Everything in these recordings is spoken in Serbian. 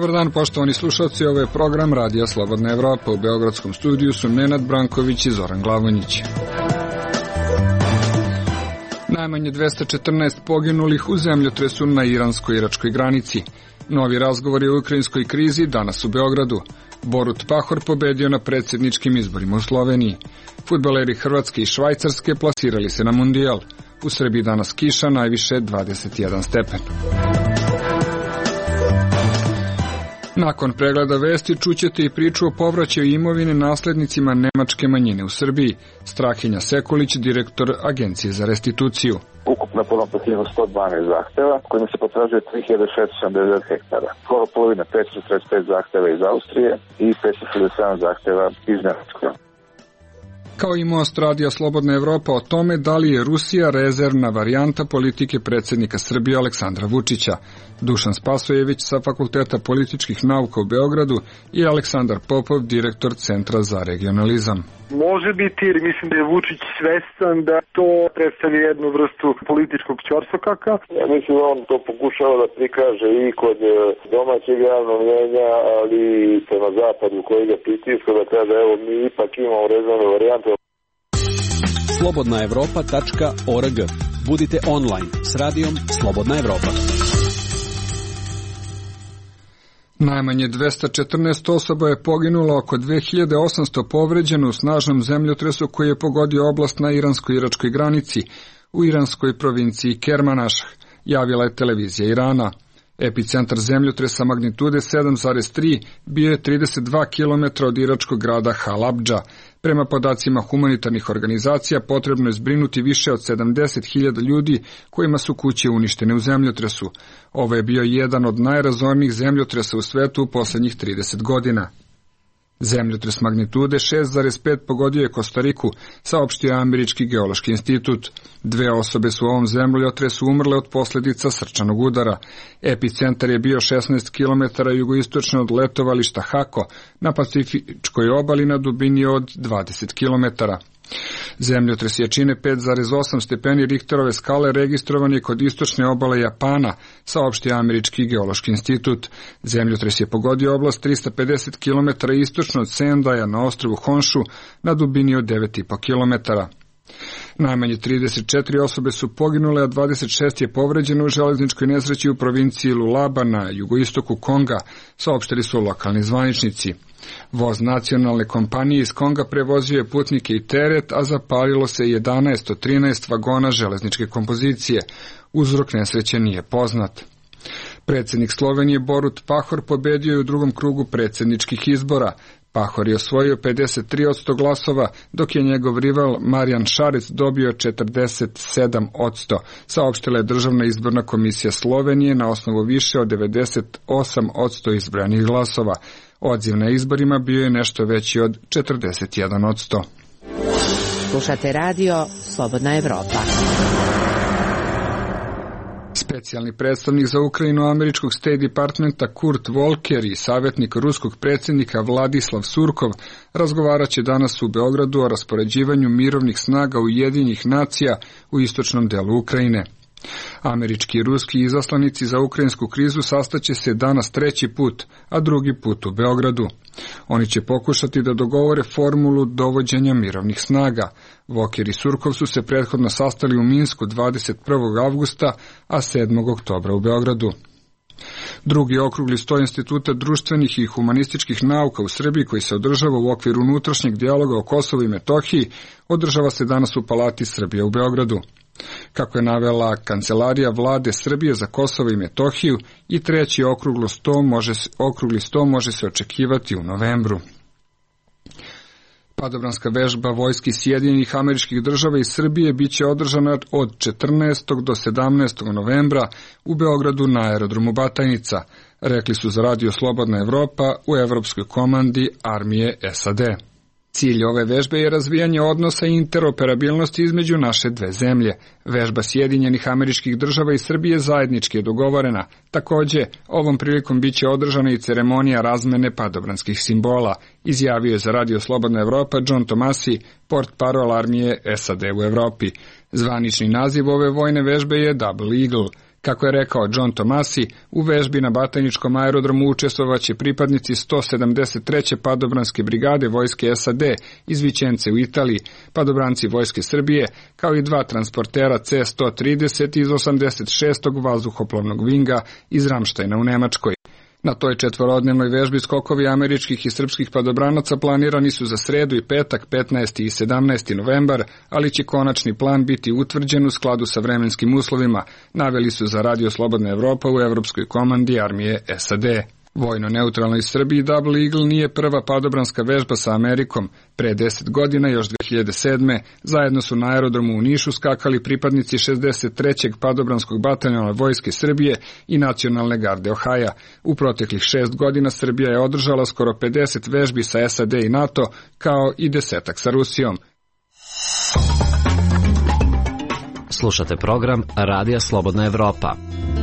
Dobar dan, poštovani slušalci, ovo je program Radija Slobodna Evropa. U beogradskom studiju su Nenad Branković i Zoran Glavonjić. Najmanje 214 poginulih u zemljotresu na iransko-iračkoj granici. Novi razgovori o ukrajinskoj krizi danas u Beogradu. Borut Pahor pobedio na predsjedničkim izborima u Sloveniji. Fudbaleri Hrvatske i Švajcarske plasirali se na Mundijal. U Srbiji danas kiša, najviše 21 stepen. Nakon pregleda vesti čućete i priču o povraćaju imovine naslednicima nemačke manjine u Srbiji. Strahinja Sekulić, direktor Agencije za restituciju. Ukupno je podano 112 zahteva, kojima se potražuje 3670 hektara. Skoro polovina 545 zahteva iz Austrije i 567 zahteva iz Nemačke. Kao i Most Radija Slobodna Evropa o tome da li je Rusija rezervna varijanta politike predsjednika Srbije Aleksandra Vučića. Dušan Spasojević sa Fakulteta političkih nauka u Beogradu i Aleksandar Popov, direktor Centra za regionalizam. Može biti, jer mislim da je Vučić svestan da to predstavlja jednu vrstu političkog ćorsokaka. Ja mislim da on to pokušava da prikaže i kod domaćeg javnog mnjenja, ali i prema zapadu koji ga pritiska, da kaže evo mi ipak imamo rezervnu varijantu. slobodnaevropa.org. Budite online s radijom Slobodna Evropa. Najmanje 214 osoba je poginulo, oko 2800 povređeno u snažnom zemljotresu koji je pogodio oblast na iransko-iračkoj granici u iranskoj provinciji Kermanašh, javila je televizija Irana. Epicentar zemljotresa magnitude 7,3 bio je 32 km od iračkog grada Halabdža. Prema podacima humanitarnih organizacija potrebno je zbrinuti više od 70.000 ljudi kojima su kuće uništene u zemljotresu. Ovo je bio jedan od najrazornijih zemljotresa u svetu u posljednjih 30 godina. Zemljotres magnitude 6,5 pogodio je Kostariku, saopštio je Američki geološki institut. 2 osobe su u ovom zemljotresu umrle od posljedica srčanog udara. Epicentar je bio 16 km jugoistočno od letovališta Hako na Pacifičkoj obali na dubini od 20 km. Zemljotres jačine 5,8 stepeni Richterove skale registrovan je kod istočne obale Japana, saopštio Američki geološki institut. Zemljotres je pogodio oblast 350 km istočno od Sendaja na ostrvu Honshu na dubini od 9,5 km. Najmanje 34 osobe su poginule, a 26 je povređeno u železničkoj nesreći u provinciji Lualaba na jugoistoku Konga, saopštili su lokalni zvaničnici. Voz nacionalne kompanije iz Konga prevozio je putnike i teret, a zapalilo se 11 od 13 vagona železničke kompozicije. Uzrok nesreće nije poznat. Predsjednik Slovenije Borut Pahor pobedio je u drugom krugu predsjedničkih izbora. Pahor je osvojio 53% glasova, dok je njegov rival Marijan Šarec dobio 47%, saopštila je Državna izborna komisija Slovenije na osnovu više od 98% izbranih glasova. Odziv na izborima bio je nešto veći od 41%. Slušate radio Slobodna Evropa. Specijalni predstavnik za Ukrajinu američkog State Departmenta Kurt Volker i savjetnik ruskog predsjednika Vladislav Surkov razgovarat će danas u Beogradu o raspoređivanju mirovnih snaga Ujedinjenih nacija u istočnom delu Ukrajine. Američki i ruski izaslanici za ukrajinsku krizu sastaće se danas 3. put, a 2. put u Beogradu. Oni će pokušati da dogovore formulu dovođenja mirovnih snaga. Volker i Surkov su se prethodno sastali u Minsku 21. avgusta, a 7. oktobra u Beogradu. Drugi okrugli sto Instituta društvenih i humanističkih nauka u Srbiji, koji se održava u okviru unutrašnjeg dijaloga o Kosovu i Metohiji, održava se danas u Palati Srbije u Beogradu. Kako je navela Kancelarija Vlade Srbije za Kosovo i Metohiju, i 3. okrugli sto može se očekivati u novembru. Padobranska vežba vojski Sjedinjenih Američkih Država i Srbije biće održana od 14. do 17. novembra u Beogradu na aerodromu Batajnica, rekli su za Radio Slobodna Evropa u Evropskoj komandi armije SAD. Cilj ove vežbe je razvijanje odnosa i interoperabilnosti između naše dve zemlje. Vežba Sjedinjenih Američkih Država i Srbije zajednički je dogovorena. Također, ovom prilikom biće održana i ceremonija razmene padobranskih simbola, izjavio je za Radio Slobodna Evropa John Tomasi, portparol armije SAD u Evropi. Zvanični naziv ove vojne vežbe je Double Eagle. Kako je rekao John Tomasi, u vežbi na Batajničkom aerodromu učestvovaće pripadnici 173. padobranske brigade vojske SAD iz Vićence u Italiji, padobranci vojske Srbije, kao i 2 transportera C-130 iz 86. vazduhoplovnog Winga iz Ramštajna u Nemačkoj. Na toj četvorodnevnoj vežbi skokovi američkih i srpskih padobranaca planirani su za sredu i petak 15. i 17. novembar, ali će konačni plan biti utvrđen u skladu sa vremenskim uslovima, naveli su za Radio Slobodna Evropa u Evropskoj komandi armije SAD. Vojno neutralnoj Srbiji Double Eagle nije prva padobranska vežba sa Amerikom. Pre 10 godina, još 2007. zajedno su na aerodromu u Nišu skakali pripadnici 63. padobranskog bataljona vojske Srbije i Nacionalne garde Ohaja. U proteklih 6 godina Srbija je održala skoro 50 vežbi sa SAD i NATO, kao i 10 sa Rusijom. Slušate program Radija Slobodna Evropa.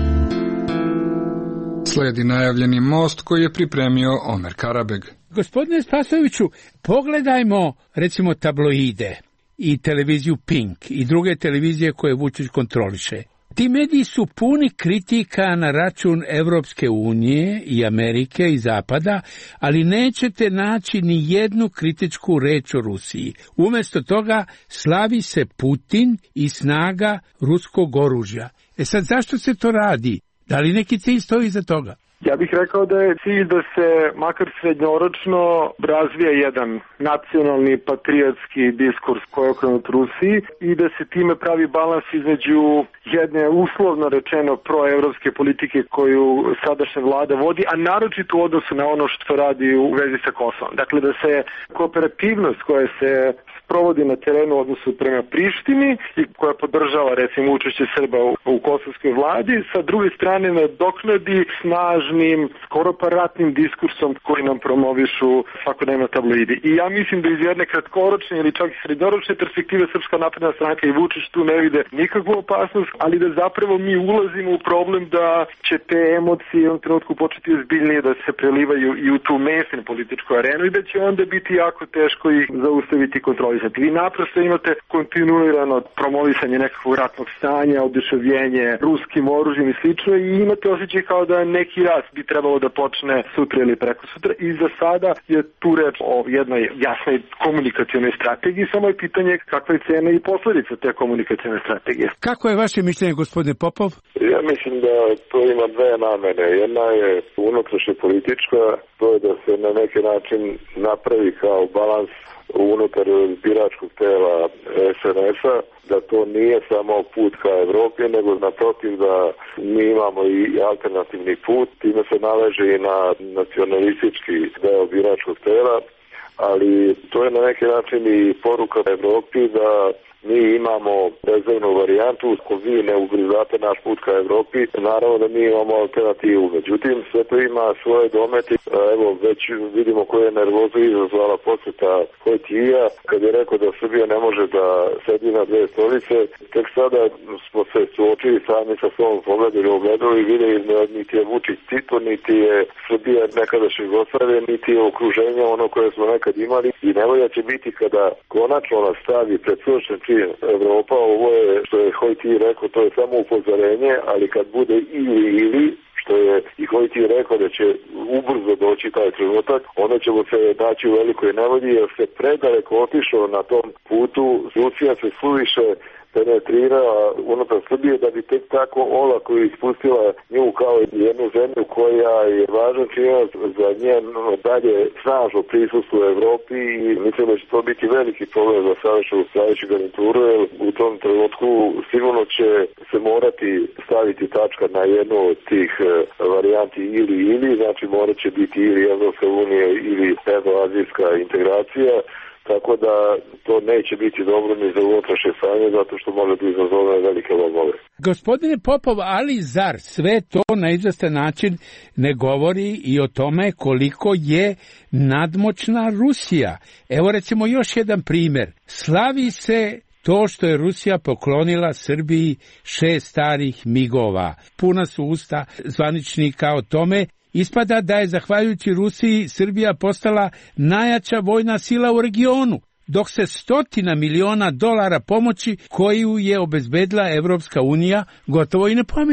Slijedi najavljeni most koji je pripremio Omer Karabeg. Gospodine Spasojeviću, pogledajmo recimo tabloide i televiziju Pink i druge televizije koje Vučić kontroliše. Ti mediji su puni kritika na račun Evropske unije i Amerike i Zapada, ali nećete naći ni jednu kritičku reč o Rusiji. Umjesto toga slavi se Putin i snaga ruskog oružja. Sad zašto se to radi? Da li neki cilj stoji iza toga? Ja bih rekao da je cilj da se makar srednjoročno razvija jedan nacionalni patriotski diskurs koji je okrenut Rusiji i da se time pravi balans između jedne uslovno rečeno proevropske politike koju sadašnja vlada vodi, a naročito u odnosu na ono što radi u vezi sa Kosovom. Dakle, da se kooperativnost koja se provodi na terenu u odnosu prema Prištini i koja podržava recimo učešće Srba u kosovskoj vladi, sa druge strane nadoknadi snažnim, skoro pa ratnim diskursom koji nam promovišu svakodnevno tabloidi. I ja mislim da iz jedne kratkoročne ili čak i srednjoročne perspektive Srpska napredna stranka i Vučić tu ne vide nikakvu opasnost, ali da zapravo mi ulazimo u problem da će te emocije u jednom trenutku početi ozbiljnije da se prelivaju i u tu mainstream političku arenu i da će onda biti jako teško ih zaustaviti i kontrolisati. Vi naprosto imate kontinuirano promovisanje nekakvog ratnog stanja, oduševljenje ruskim oružjem i slično i imate osjećaj kao da neki rat bi trebalo da počne sutra ili preko sutra i za sada je tu reč o jednoj jasnoj komunikacionoj strategiji, samo je pitanje kakva je cena i posledica te komunikacione strategije. Kako je vaše mišljenje, gospodine Popov? Ja mislim da to ima dve namene. Jedna je unutrašnja politička, to je da se na neki način napravi kao balans unutar biračkog tela SNS-a, da to nije samo put ka Evropi, nego naprotiv da mi imamo i alternativni put, time se naleže i na nacionalistički deo biračkog tela, ali to je na neki način i poruka Evropi da mi imamo rezervnu varijantu, ako vi ne ugrizate naš put ka Evropi, naravno da mi imamo alternativu. Međutim, sve to ima svoje domete. Evo, već vidimo koje je nervozu izazvala posjeta Hojtija, kad je rekao da Srbija ne može da sedi na dve stolice. Tek sada smo se suočili sami sa svom pogledom u ogledalu i vidjeli niti je Vučić Tito, niti je Srbija nekadašnje Jugoslavije, niti je okruženje ono koje smo nekad imali. I nevolja će biti kada konačno nas stavi pred suočen Evropa, ovo je, što je Hojti rekao, to je samo upozorenje, ali kad bude ili, što je i Hojti rekao da će ubrzo doći taj trenutak, onda ćemo se naći u velikoj nevolji, jer se predaleko otišao na tom putu, Rusija se suviše penetrira unutar Srbije da bi tek tako olako ispustila nju kao jednu zemlju koja je važan činac za njeno dalje snažno prisustvo u Evropi i mislim da će to biti veliki problem za sljedeću garnituru, jer u tom trenutku sigurno će se morati staviti tačka na jednu od tih varijanti ili, znači morat će biti ili Evropska unija ili evroazijska integracija. Tako da to neće biti dobro ni za unutrašnje stanje, zato što može da izazove velike lomove. Gospodine Popov, ali zar sve to na izvestan način ne govori i o tome koliko je nadmoćna Rusija? Evo recimo još jedan primjer. Slavi se to što je Rusija poklonila Srbiji 6 starih migova. Puna su usta zvaničnika o tome. Ispada da je zahvaljujući Rusiji Srbija postala najjača vojna sila u regionu, dok se $100 miliona pomoći koju je obezbedila Evropska unija gotovo i ne pominje.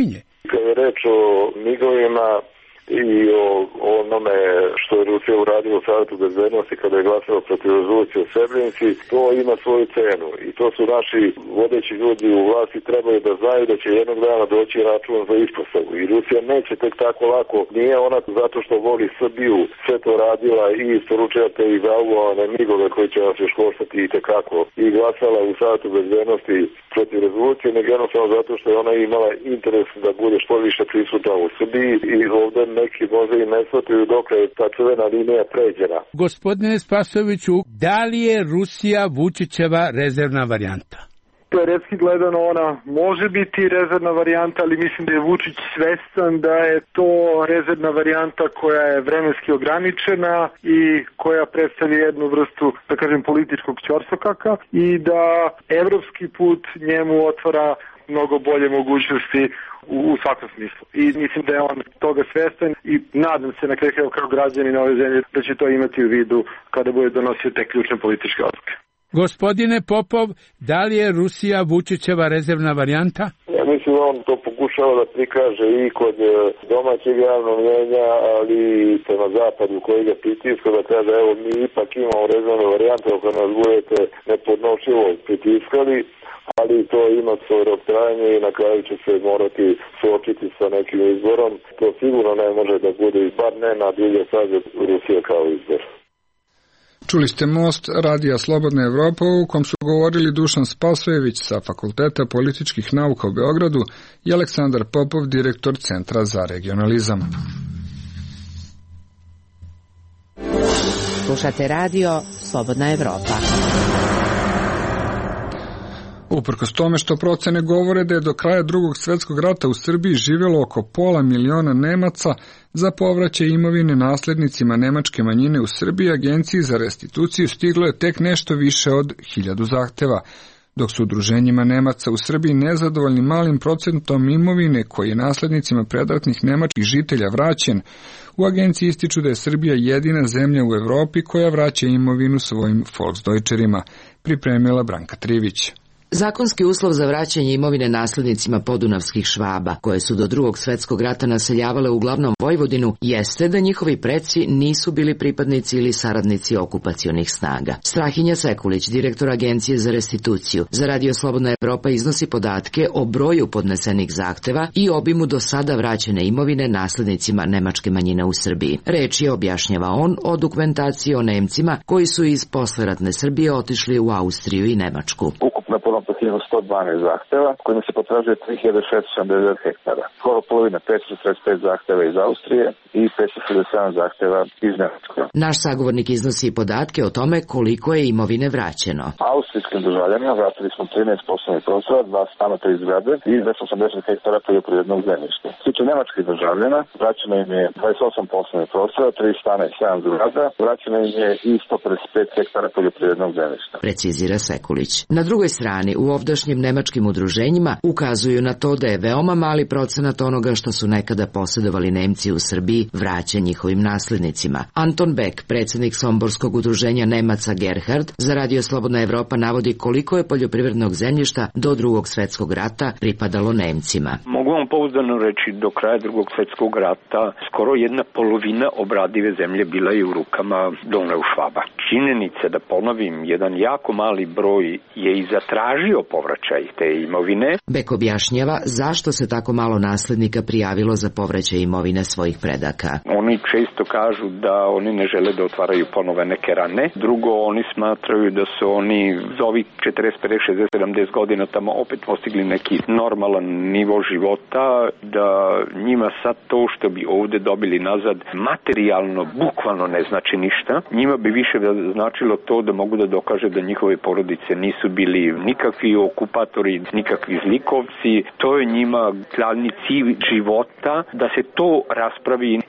Kad je reč o migovima i o onome što je Rusija uradila u Savetu bezbednosti kada je glasala protiv rezolucije o Srebrenici, to ima svoju cenu i to su naši vodeći ljudi u vlasti trebaju da znaju da će jednog dana doći račun za ispostavu i Rusija neće tek tako lako, nije ona zato što voli Srbiju sve to radila i isporučujete i zauvovane migove koji će vas još koštati i tekako i glasala u Savetu bezbednosti protiv rezolucije, nego jednostavno zato što je ona imala interes da bude što više prisutna u Srbiji i ovdje neki možda i ne shvataju dok je ta crvena linija pređena. Gospodine Spasojeviću, da li je Rusija Vučićeva rezervna varijanta? Teoretski gledano ona može biti rezervna varijanta, ali mislim da je Vučić svestan da je to rezervna varijanta koja je vremenski ograničena i koja predstavlja jednu vrstu, da kažem, političkog ćorsokaka i da evropski put njemu otvara mnogo bolje mogućnosti u svakom smislu. I mislim da je on toga svestan i nadam se na kraju kao građanin ove zemlje da će to imati u vidu kada bude donosio te ključne političke odluke. Gospodine Popov, da li je Rusija Vučićeva rezervna varijanta? Ja mislim da on to pokušava da prikaže i kod domaćeg javnog mnjenja, ali i prema zapadu koji ga pritiska, da kaže evo mi ipak imamo rezervne varijante ako nas budete nepodnošljivo pritiskali, ali to ima svoj rok trajanja i na kraju će se morati suočiti sa nekim izborom. To sigurno ne može da bude, bar ne na dulje staze Rusije kao izbor. Čuli ste Most Radija Slobodna Evropa u kom su govorili Dušan Spasojević sa Fakulteta političkih nauka u Beogradu i Aleksandar Popov, direktor Centra za regionalizam. Slušate radio Slobodna Evropa. Uprkos tome što procene govore da je do kraja Drugog svjetskog rata u Srbiji živjelo oko 500.000 Nemaca, za povraćaj imovine naslednicima nemačke manjine u Srbiji Agenciji za restituciju stiglo je tek nešto više od 1000 zahteva, dok su udruženjima Nemaca u Srbiji nezadovoljni malim procentom imovine koji je naslednicima predratnih nemačkih žitelja vraćen. U agenciji ističu da je Srbija jedina zemlja u Evropi koja vraća imovinu svojim Volksdeutcherima, pripremila Branka Trivić. Zakonski uslov za vraćanje imovine naslednicima podunavskih Švaba, koje su do Drugog svjetskog rata naseljavale uglavnom Vojvodinu, jeste da njihovi preci nisu bili pripadnici ili saradnici okupacionih snaga. Strahinja Sekulić, direktor Agencije za restituciju, za Radio Slobodna Evropa iznosi podatke o broju podnesenih zahteva i obimu do sada vraćene imovine naslednicima nemačke manjine u Srbiji. Reč je, objašnjava on, o dokumentaciji o Nemcima koji su iz posleratne Srbije otišli u Austriju i Nemačku. Na punom posljednju 112 zahteva, kojima se potražuje 3670 hektara. Skoro polovina 545 zahteva iz Austrije i 567 zahteva iz Nemačke. Naš sagovornik iznosi podatke o tome koliko je imovine vraćeno. Austrijskim državljanima vratili smo 13 poslovnih prostora, 2 stana, 3 zgrade i 280 hektara poljoprivrednog zemljišta. Što se tiče nemačkih državljana, vraćeno im je 28 poslovnih prostora, 3 stana i 7 zgrada, vraćeno im je i 155 hektara poljoprivrednog zemljišta. Precizira Sekulić. Na drugoj strani, u ovdašnjim nemačkim udruženjima ukazuju na to da je veoma mali procenat onoga što su nekada posjedovali Nemci u Srbiji vraćen njihovim naslednicima. Anton Beck, predsjednik Somborskog udruženja Nemaca Gerhard, za Radio Slobodna Evropa navodi koliko je poljoprivrednog zemljišta do Drugog svjetskog rata pripadalo Nemcima. Mogu vam pouzdano reći, do kraja Drugog svjetskog rata skoro 1/2 obradive zemlje bila je u rukama Donau Švaba. Činjenica, da ponovim, jedan jako mali broj je i zatražio povraćaj te imovine. Bek objašnjava zašto se tako malo naslednika prijavilo za povraćaj imovine svojih predaka. Oni često kažu da oni ne žele da otvaraju ponove neke rane. Drugo, oni smatraju da su oni za ovih 40, 50, 60, 70 godina tamo opet postigli neki normalan nivo života, da njima sad to što bi ovdje dobili nazad materijalno, bukvalno ne znači ništa. Njima bi više značilo to da mogu da dokaže da njihove porodice nisu bili nikakvi okupatori, nikakvi zlikovci. To je njima glavni cilj života, da se to raspravi, jer nažalost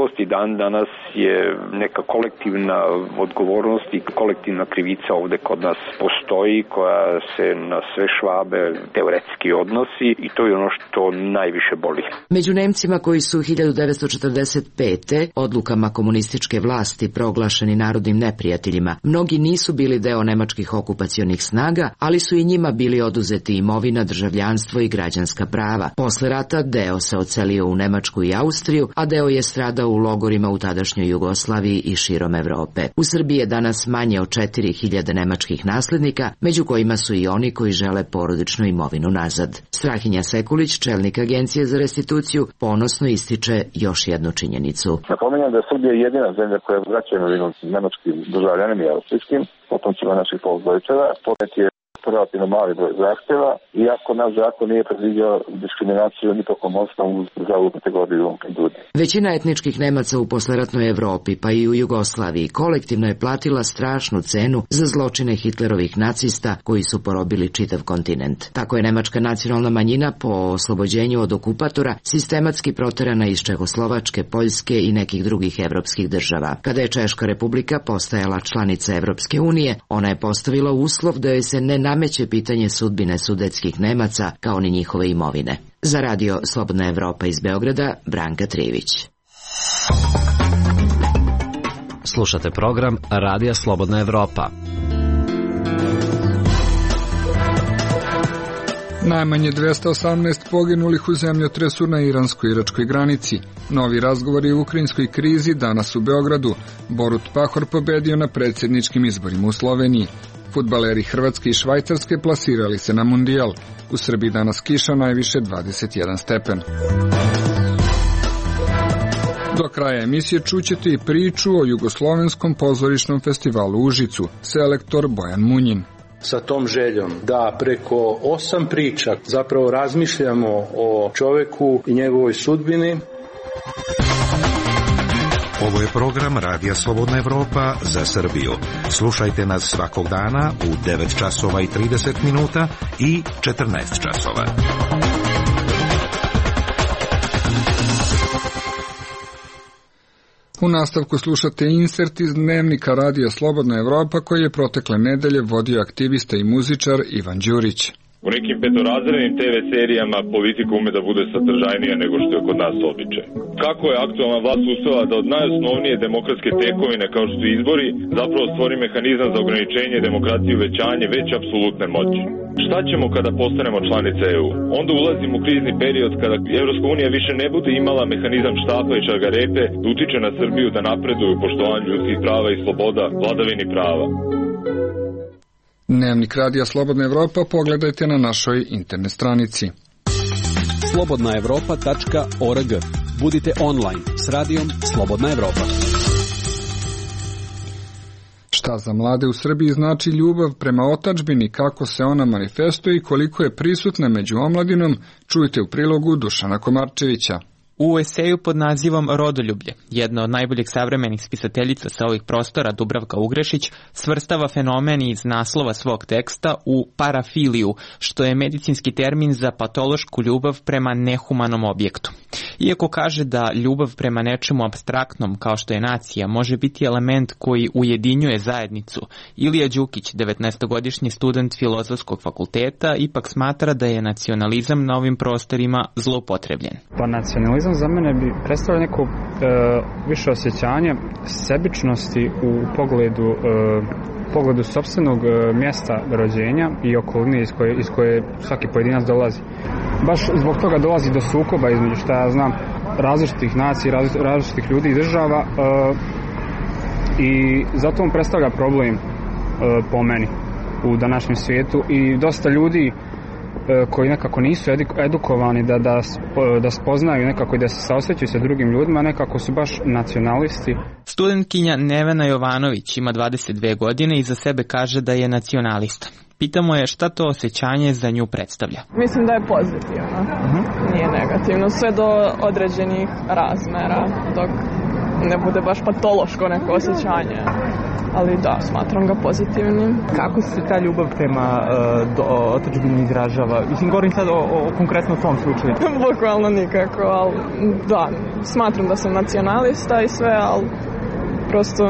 Nažalost i dan danas je neka kolektivna odgovornost i kolektivna krivica ovde kod nas postoji koja se na sve Švabe teoretski odnosi i to je ono što najviše boli. Među Nemcima koji su 1945. odlukama komunističke vlasti proglašeni narodnim neprijateljima, mnogi nisu bili deo nemačkih okupacionih snaga, ali su i njima bili oduzeti imovina, državljanstvo i građanska prava. Posle rata deo se odselio u Nemačku i Austriju, a deo je stradao u logorima u tadašnjoj Jugoslaviji i širom Evrope. U Srbiji je danas manje od 4000 nemačkih naslednika, među kojima su i oni koji žele porodičnu imovinu nazad. Strahinja Sekulić, čelnik Agencije za restituciju, ponosno ističe još jednu činjenicu. Napominjem da je Srbija jedina zemlja koja vraća imovinu nemačkim državljanima i austrijskim, potomcima naših polzdojčeva, podnet je relativno mali broj zahtjeva, iako naš zakon nije predviđao diskriminaciju ni tokom osnovu za ovu kategoriju ljudi. Većina etničkih Nemaca u posleratnoj Evropi, pa i u Jugoslaviji, kolektivno je platila strašnu cenu za zločine Hitlerovih nacista koji su porobili čitav kontinent. Tako je nemačka nacionalna manjina po oslobođenju od okupatora sistematski proterana iz Čehoslovačke, Poljske i nekih drugih evropskih država. Kada je Češka republika postajala članica Evropske unije, ona je postavila uslov da joj se ne nameće pitanje sudbine sudetskih Nemaca kao ni njihove imovine. Za radio Slobodna Evropa iz Beograda, Branka Trijević. Slušate program Radija Slobodna Evropa. Najmanje 218 poginulih u zemljotresu na iransko-iračkoj granici. Novi razgovori u ukrajinskoj krizi danas u Beogradu. Borut Pahor pobedio na predsjedničkim izborima u Sloveniji. Fudbaleri Hrvatske i Švajcarske plasirali se na mundijal. U Srbiji danas kiša, najviše 21 stepen. Do kraja emisije čućete i priču o Jugoslovenskom pozorišnom festivalu u Užicu. Selektor Bojan Munjin. Sa tom željom da preko 8 priča zapravo razmišljamo o čoveku i njegovoj sudbini. Ovo je program Radija Slobodna Evropa za Srbiju. Slušajte nas svakog dana u 9 časova i 30 minuta i 14 časova. U nastavku slušate insert iz dnevnika Radija Slobodna Evropa koji je protekle nedelje vodio aktivista i muzičar Ivan Đurić. U nekim petorazrednim TV serijama politika ume da bude sadržajnija nego što je kod nas običaj. Kako je aktualna vlast uspela da od najosnovnije demokratske tekovine kao što su izbori zapravo stvori mehanizam za ograničenje demokratije i uvećanje već apsolutne moći? Šta ćemo kada postanemo članice EU? Onda ulazimo u krizni period kada Evropska unija više ne bude imala mehanizam štapa i šargarepe da utiče na Srbiju da napreduje u poštovanju ljudskih prava i sloboda, vladavini prava. Dnevnik Radija Slobodna Evropa pogledajte na našoj internet stranici. slobodnaevropa.org. Budite online s radijom Slobodna Evropa. Šta za mlade u Srbiji znači ljubav prema otadžbini, kako se ona manifestuje i koliko je prisutna među omladinom, čujte u prilogu Dušana Komarčevića. U eseju pod nazivom Rodoljublje, jedna od najboljih savremenih spisateljica sa ovih prostora, Dubravka Ugrešić, svrstava fenomen iz naslova svog teksta u parafiliju, što je medicinski termin za patološku ljubav prema nehumanom objektu. Iako kaže da ljubav prema nečemu apstraktnom, kao što je nacija, može biti element koji ujedinjuje zajednicu, Ilija Đukić, 19-godišnji student Filozofskog fakulteta, ipak smatra da je nacionalizam na ovim prostorima zloupotrebljen. Pa nacionalizam za mene bi predstavljao neko više osjećanje sebičnosti u pogledu sopstvenog mjesta rođenja i okoline iz koje svaki pojedinac dolazi. Baš zbog toga dolazi do sukoba između, šta ja znam, različitih nacija, različitih ljudi i država i zato on predstavlja problem po meni u današnjem svijetu i dosta ljudi koji nekako nisu edukovani da spoznaju nekako i da se saosjećaju sa drugim ljudima, nekako su baš nacionalisti. Studentkinja Nevena Jovanović ima 22 godine i za sebe kaže da je nacionalista. Pitamo je šta to osjećanje za nju predstavlja. Mislim da je pozitivno, nije negativno, sve do određenih razmera, dok ne bude baš patološko neko osjećanje. Ali da, smatram ga pozitivnim. Kako se ta ljubav prema otadžbini izražava? Mislim, govorim sad o konkretno tom slučaju. Bukvalno nikako, ali da, smatram da sam nacionalista i sve, ali prosto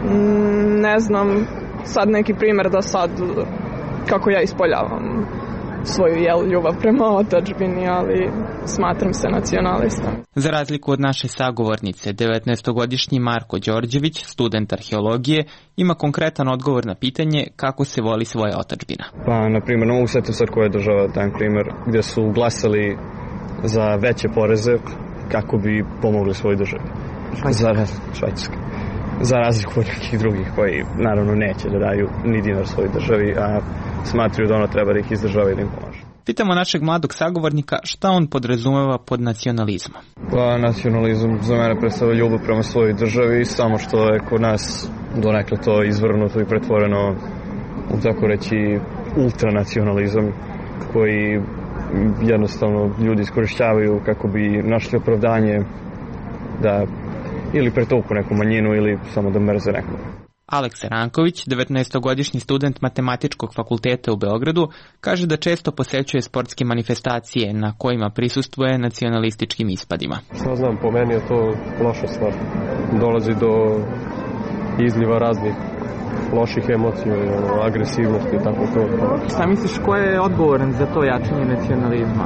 ne znam sad neki primjer da sad kako ja ispoljavam svoju ljubav prema otadžbini, ali smatram se nacionalistom. Za razliku od naše sagovornice, 19-godišnji Marko Đorđević, student arheologije, ima konkretan odgovor na pitanje kako se voli svoja otadžbina. Pa, na primjer, ne mogu setiti sad koja je država taj primjer, gdje su glasali za veće poreze kako bi pomogli svojoj državi. Švajcarska. Za razliku od nekih drugih koji naravno neće da daju ni dinar svojoj državi, a smatruju da ono treba da ih izdržava i da im pomaže. Pitamo našeg mladog sagovornika šta on podrazumeva pod nacionalizmom. Pa nacionalizam za mene predstavlja ljubav prema svojoj državi, samo što je kod nas donekle to izvrnuto i pretvoreno u tako reći ultranacionalizam koji jednostavno ljudi iskorišćavaju kako bi našli opravdanje da ili pretuku neku manjinu ili samo da mrze nekog. Aleksa Ranković, 19-godišnji student Matematičkog fakulteta u Beogradu, kaže da često posećuje sportske manifestacije na kojima prisustvuje nacionalističkim ispadima. Šta znam, po meni je to loša stvar. Dolazi do izliva raznih loših emocija, agresivnosti i tako to. Šta misliš, ko je odgovoran za to jačanje nacionalizma?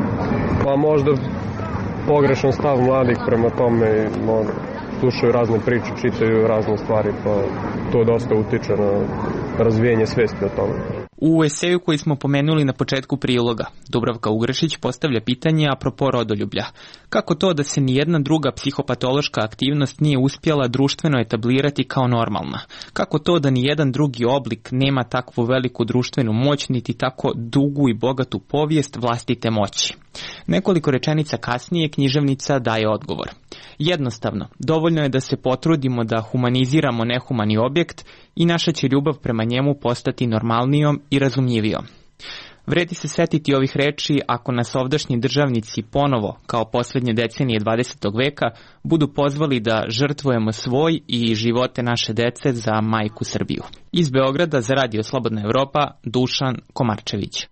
Pa možda pogrešan stav mladih prema tome, slušaju razne priče, čitaju razne stvari, pa to dosta utiče na razvijanje svesti o tome. U eseju koji smo pomenuli na početku priloga, Dubravka Ugrešić postavlja pitanje apropo rodoljublja. Kako to da se nijedna druga psihopatološka aktivnost nije uspjela društveno etablirati kao normalna? Kako to da nijedan drugi oblik nema takvu veliku društvenu moć, niti tako dugu i bogatu povijest vlastite moći? Nekoliko rečenica kasnije književnica daje odgovor. Jednostavno, dovoljno je da se potrudimo da humaniziramo nehumani objekt i naša će ljubav prema njemu postati normalnijom i razumljivijom. Vredi se setiti ovih reči ako nas ovdašnji državnici ponovo, kao posljednje decenije 20. veka, budu pozvali da žrtvujemo svoj i živote naše dece za majku Srbiju. Iz Beograda za Radio Slobodna Evropa, Dušan Komarčević.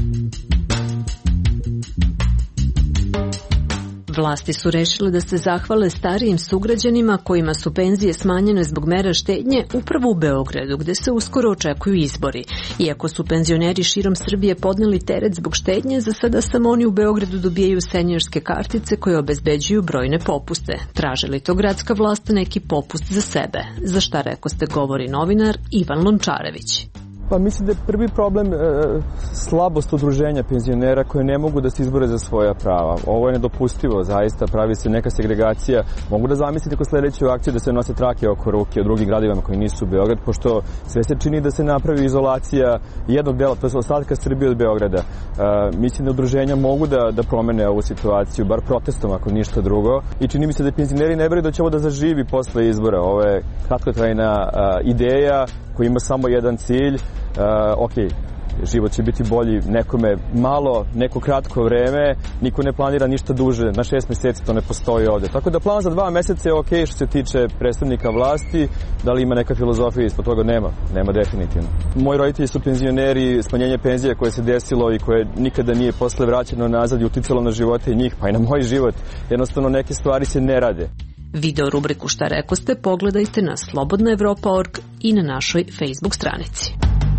Vlasti su rešile da se zahvale starijim sugrađanima kojima su penzije smanjene zbog mera štednje upravo u Beogradu, gde se uskoro očekuju izbori. Iako su penzioneri širom Srbije podneli teret zbog štednje, za sada samo oni u Beogradu dobijaju seniorske kartice koje obezbeđuju brojne popuste. Traže li to gradska vlast neki popust za sebe? Za šta rekoste govori novinar Ivan Lončarević. Pa mislim da je prvi problem slabost udruženja penzionera koje ne mogu da se izbore za svoja prava. Ovo je nedopustivo, zaista pravi se neka segregacija. Mogu da zamislite kod sledeću akciju da se nose trake oko ruke u drugim gradovima koji nisu Beograd, pošto sve se čini da se napravi izolacija jednog dela, to je ostatka Srbije od Beograda. Mislim da udruženja mogu da promene ovu situaciju, bar protestom ako ništa drugo. I čini mi se da penzioneri ne veruju da će ovo da zaživi posle izbora. Ovo je kratkotrajna ideja koji ima samo jedan cilj. Život će biti bolji nekome malo, neko kratko vreme, niko ne planira ništa duže, na 6 mjeseci to ne postoji ovdje. Tako da plan za 2 mjeseca je okej što se tiče predstavnika vlasti, da li ima neka filozofija ispod toga? Nema definitivno. Moji roditelji su penzioneri, smanjenje penzija koje se desilo i koje nikada nije posle vraćeno nazad i uticalo na živote njih, pa i na moj život. Jednostavno neke stvari se ne rade. Video rubriku Šta rekoste pogledajte na slobodnaevropa.org i na našoj Facebook stranici.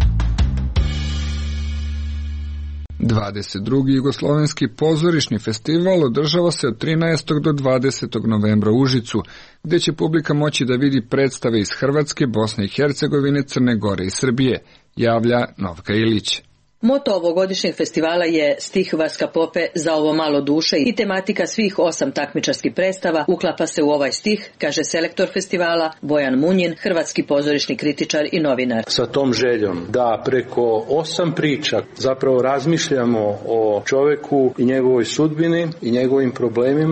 22. Jugoslovenski pozorišni festival održava se od 13. do 20. novembra u Užicu, gde će publika moći da vidi predstave iz Hrvatske, Bosne i Hercegovine, Crne Gore i Srbije, javlja Novka Ilić. Moto ovogodišnjeg festivala je Stih Vaska Pope za ovo malo duše i tematika svih 8 takmičarskih predstava uklapa se u ovaj stih, kaže selektor festivala Bojan Munjin, hrvatski pozorišni kritičar i novinar. Sa tom željom da preko 8 priča zapravo razmišljamo o čoveku i njegovoj sudbini i njegovim problemima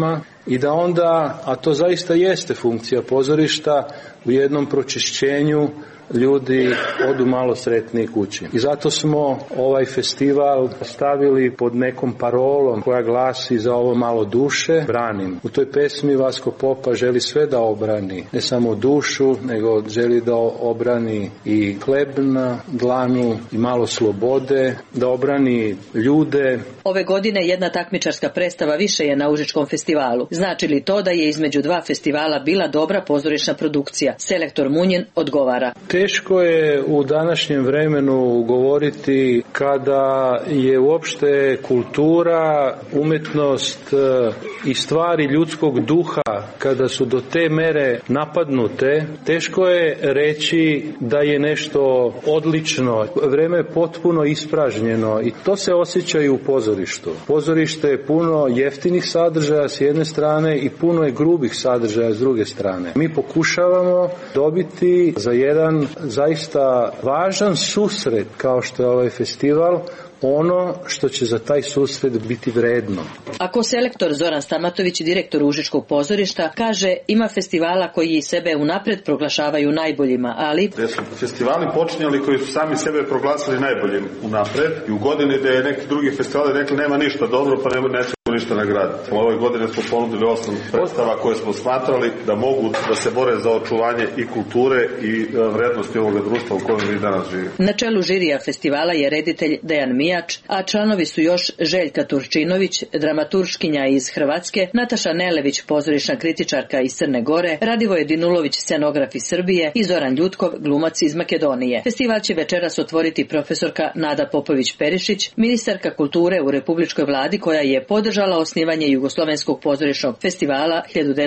i da onda, a to zaista jeste funkcija pozorišta, u jednom pročišćenju ljudi odu malo sretniji kući. I zato smo ovaj festival stavili pod nekom parolom koja glasi za ovo malo duše, branim. U toj pesmi Vasko Popa želi sve da obrani, ne samo dušu, nego želi da obrani i hleb na dlanu i malo slobode, da obrani ljude. Ove godine jedna takmičarska predstava više je na Užičkom festivalu. Znači li to da je između dva festivala bila dobra pozorišna produkcija? Selektor Munjin odgovara. Teško je u današnjem vremenu govoriti kada je uopšte kultura, umetnost i stvari ljudskog duha, kada su do te mere napadnute, teško je reći da je nešto odlično. Vreme je potpuno ispražnjeno i to se osjeća i u pozorištu. Pozorište je puno jeftinih sadržaja s jedne strane i puno je grubih sadržaja s druge strane. Mi pokušavamo dobiti za jedan zaista važan susret kao što je ovaj festival, ono što će za taj susret biti vredno. Ako selektor Zoran Stamatović, direktor Užičkog pozorišta, kaže ima festivala koji sebe unapred proglašavaju najboljima, ali... Gde su festivali počinjali koji su sami sebe proglasili najboljim unapred i u godini gde je neki drugi festivali rekli nema ništa dobro pa neće ništa nagraditi. Ove godine smo ponudili 8 predstava koje smo smatrali da mogu da se bore za očuvanje i kulture i vrednosti ovoga društva u kojem mi danas živimo. Na čelu žirija festivala je reditelj Dejan Mijač, a članovi su još Željka Turčinović, dramaturškinja iz Hrvatske, Nataša Nelević, pozorišna kritičarka iz Crne Gore, Radivoje Dinulović, scenograf iz Srbije i Zoran Ljutkov, glumac iz Makedonije. Festival će večeras otvoriti profesorka Nada Popović-Perišić, ministarka kulture u Republičkoj vladi koja je podržala osnivanje Jugoslovenskog pozorišnog festivala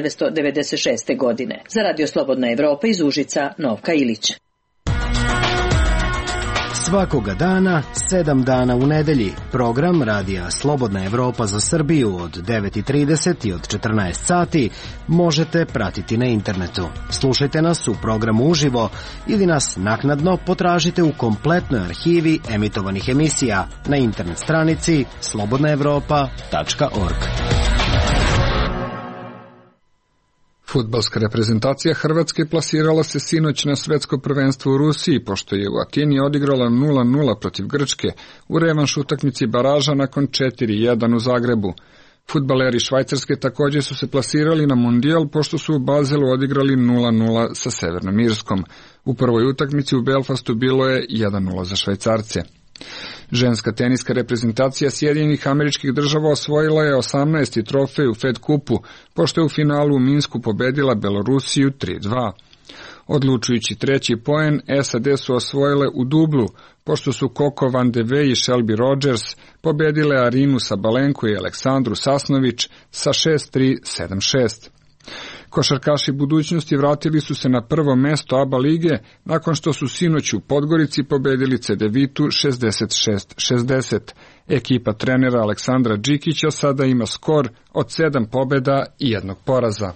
1996. godine. Za Radio Slobodna Evropa iz Užica, Novka Ilić. Svakoga dana, 7 dana u nedelji, program Radija Slobodna Evropa za Srbiju od 9:30 i od 14 sati možete pratiti na internetu. Slušajte nas u programu uživo ili nas naknadno potražite u kompletnoj arhivi emitovanih emisija na internet stranici slobodnaevropa.org. Fudbalska reprezentacija Hrvatske plasirala se sinoć na svetsko prvenstvo u Rusiji, pošto je u Atini odigrala 0:0 protiv Grčke u revanš utakmici baraža nakon 4:1 u Zagrebu. Fudbaleri Švajcarske također su se plasirali na Mundijal, pošto su u Bazelu odigrali 0:0 sa Severnom Irskom. U prvoj utakmici u Belfastu bilo je 1:0 za Švajcarce. Ženska teniska reprezentacija Sjedinjenih Američkih Država osvojila je 18. trofej u Fed kupu, pošto je u finalu u Minsku pobedila Belorusiju 3:2. Odlučujući treći poen, SAD su osvojile u dublu, pošto su Coco Van de Wey i Shelby Rogers pobedile Arinu Sabalenko i Aleksandru Sasnović sa 6:3, 7:6. Košarkaši budućnosti vratili su se na prvo mesto ABA lige nakon što su sinoć u Podgorici pobedili Cedevitu 66-60. Ekipa trenera Aleksandra Džikića sada ima skor od 7 pobeda i 1 poraza.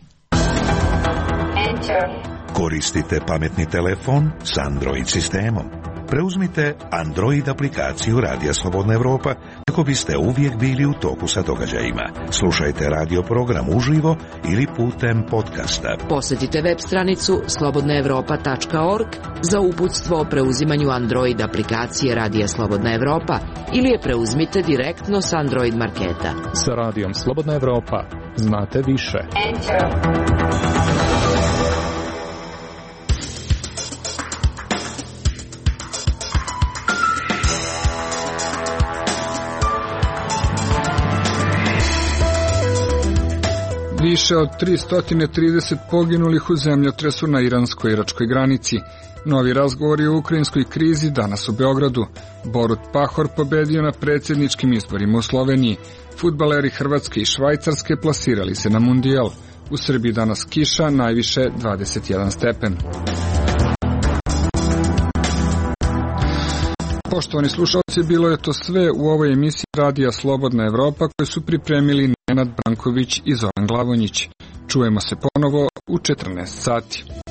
Koristite pametni telefon s Android sistemom. Preuzmite Android aplikaciju Radija Slobodna Evropa kako biste uvijek bili u toku sa događajima. Slušajte radio program uživo ili putem podcasta. Posjetite web stranicu slobodnaevropa.org za uputstvo o preuzimanju Android aplikacije Radija Slobodna Evropa ili je preuzmite direktno s Android marketa. Sa Radijom Slobodna Evropa znate više. Više od 330 poginulih u zemljotresu na iransko-iračkoj granici. Novi razgovori o ukrajinskoj krizi danas u Beogradu. Borut Pahor pobedio na predsjedničkim izborima u Sloveniji. Fudbaleri Hrvatske i Švajcarske plasirali se na Mundijal. U Srbiji danas kiša, najviše 21 stepen. Poštovani slušalci, bilo je to sve u ovoj emisiji Radija Slobodna Evropa koju su pripremili Nenad Branković i Zoran Glavonjić. Čujemo se ponovo u 14 sati.